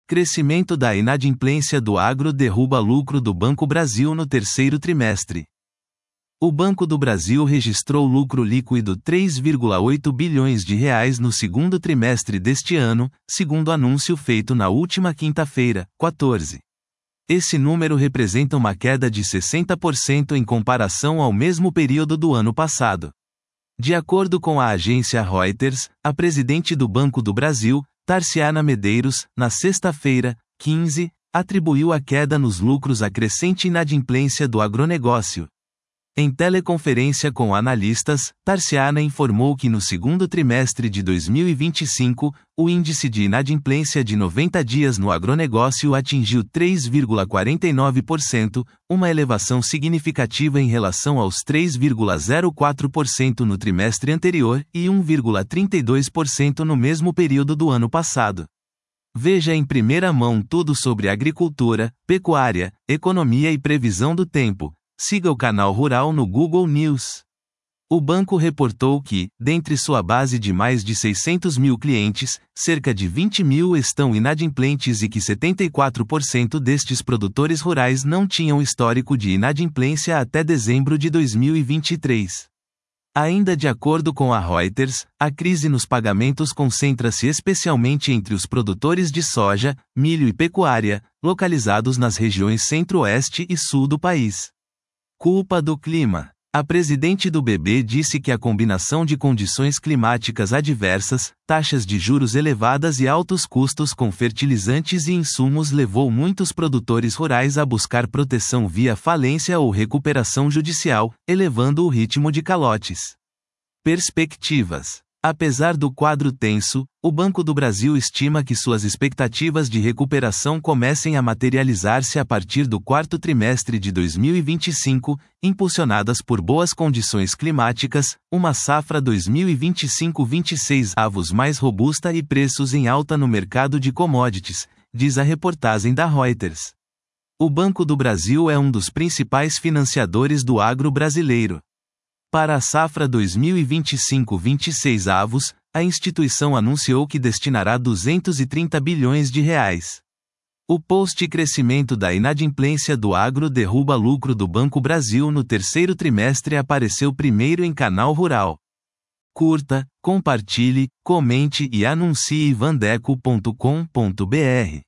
Crescimento da inadimplência do agro derruba lucro do Banco Brasil no terceiro trimestre. O Banco do Brasil registrou lucro líquido 3,8 bilhões de reais no segundo trimestre deste ano, segundo anúncio feito na última quinta-feira, 14. Esse número representa uma queda de 60% em comparação ao mesmo período do ano passado. De acordo com a agência Reuters, a presidente do Banco do Brasil, Tarciana Medeiros, na sexta-feira, 15, atribuiu a queda nos lucros à crescente inadimplência do agronegócio. Em teleconferência com analistas, Tarciana informou que no segundo trimestre de 2025, o índice de inadimplência de 90 dias no agronegócio atingiu 3,49%, uma elevação significativa em relação aos 3,04% no trimestre anterior e 1,32% no mesmo período do ano passado. Veja em primeira mão tudo sobre agricultura, pecuária, economia e previsão do tempo. Siga o canal Rural no Google News. O banco reportou que, dentre sua base de mais de 600 mil clientes, cerca de 20 mil estão inadimplentes e que 74% destes produtores rurais não tinham histórico de inadimplência até dezembro de 2023. Ainda de acordo com a Reuters, a crise nos pagamentos concentra-se especialmente entre os produtores de soja, milho e pecuária, localizados nas regiões centro-oeste e sul do país. Culpa do clima. A presidente do BB disse que a combinação de condições climáticas adversas, taxas de juros elevadas e altos custos com fertilizantes e insumos levou muitos produtores rurais a buscar proteção via falência ou recuperação judicial, elevando o ritmo de calotes. Perspectivas. Apesar do quadro tenso, o Banco do Brasil estima que suas expectativas de recuperação comecem a materializar-se a partir do quarto trimestre de 2025, impulsionadas por boas condições climáticas, uma safra 2025-26 avos mais robusta e preços em alta no mercado de commodities, diz a reportagem da Reuters. O Banco do Brasil é um dos principais financiadores do agro brasileiro. Para a safra 2025-26 avos, a instituição anunciou que destinará 230 bilhões de reais. O post Crescimento da inadimplência do agro derruba lucro do Banco Brasil no terceiro trimestre apareceu primeiro em Canal Rural. Curta, compartilhe, comente e anuncie vandeco.com.br.